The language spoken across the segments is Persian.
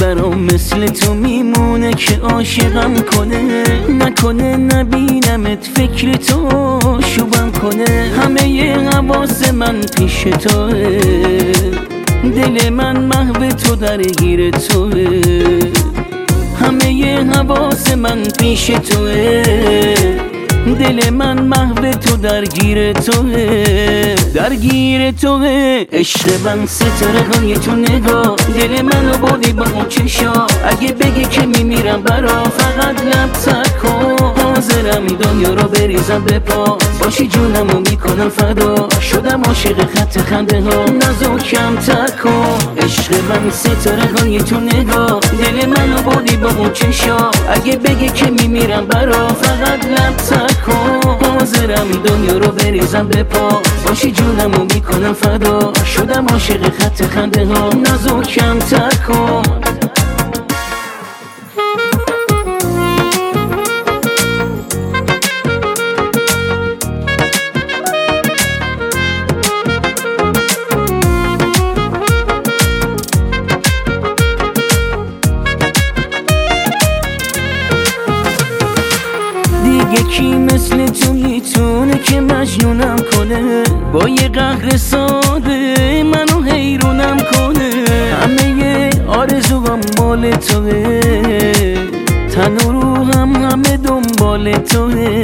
برام مثل تو میمونه که عاشقم کنه، نکنه نبینمت فکر تو شوبم کنه. همه حواس من پیش توه، دل من محو تو درگیر توه. همه حواس من پیش توه، دل من محو تو درگیر توه، درگیر توه. عشق من ستاره های تو نگاه، دل منو بردی با اون چشا. اگه بگی که میمیرم برا، فقط لب تکن. حاضرم این دنیا رو بریزم به پا، باشی جونمو میکنم فدا. شدم عاشق خط خنده ها، نازکم تکن. عشق من ستاره های تو نگاه، دل منو بردی با اون چشا. اگه بگی که میمیرم برا، فقط لب تکن. حاضرم این دنیا رو بریزم به پا، باشی جونمو میکنم فدا. شدم عاشق خط خنده ها، نازکم تکن. یکی مثل تو میتونه که مجنونم کنه، با یه قهر ساده منو حیرونم کنه. همه آرزوام مال توه، تن و روحم همه دنبال توه.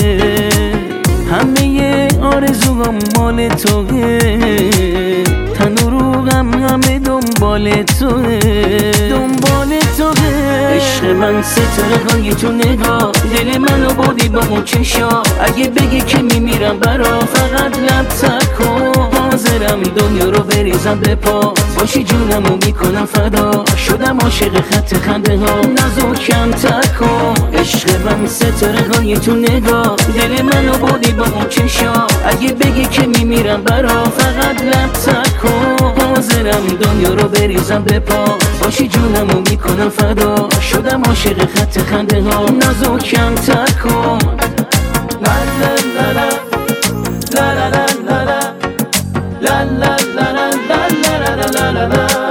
همه آرزوام مال توه، تن و روحم همه دنبال توه، دنبال توه. عشق من ستاره های تو نگاه، دل منو بردی با اون چشا. اگه بگی که میمیرم برا، فقط لب تکن. حاضرم این دنیا رو بریزم به پا، باشی جونمو میکنم فدا. شدم عاشق خط خنده ها، نازکم تکن. عشق من ستاره های تو نگاه، دل منو بردی با اون چشا. اگه بگی که میمیرم برا، فقط لب تکن. حاضرم این دنیا رو بریزم به پا، باشی جونمو میکنم فدا. شدم عاشق خط خنده ها، نازکم تکن. لا لا لا لا لا لا لا لا لا لا لا لا لا لا لا لا لا.